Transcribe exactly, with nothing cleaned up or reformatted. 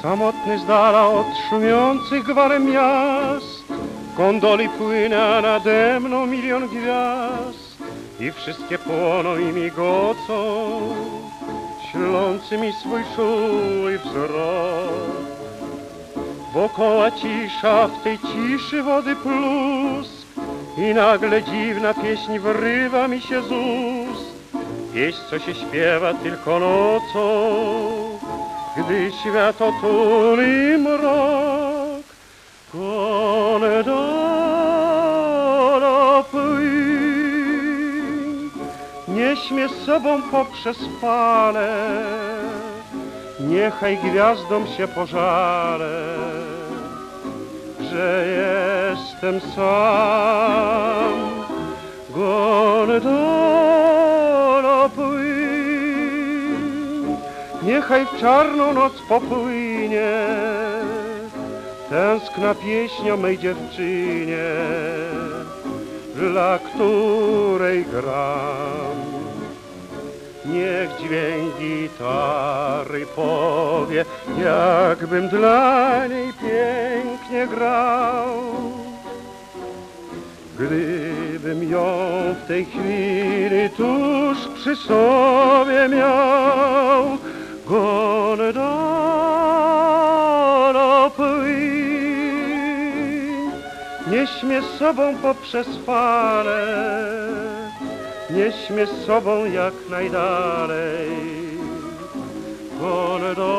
Samotny z dala od szumiących gwarem miast, gondoli płynie, a nade mną milion gwiazd i wszystkie płoną i migocą, ślący mi swój czuły wzrok. Wokoła cisza, w tej ciszy wody plusk i nagle dziwna pieśń wyrywa mi się z ust. Pieśń, co się śpiewa tylko nocą, gdy świat otuli mrok. Konedara płyń, nieś mnie z sobą poprzez fale, niechaj gwiazdom się pożalę, że jestem sam. Gondola płyń, niechaj w czarną noc popłynie, tęskna pieśń o mej dziewczynie, dla której gram. Niech dźwięk gitary powie, jakbym dla niej pięknie grał. Gdybym ją w tej chwili tuż przy sobie miał, gondola płyń, nieś mnie z sobą poprzez fale, nieś mnie z sobą jak najdalej. Gondola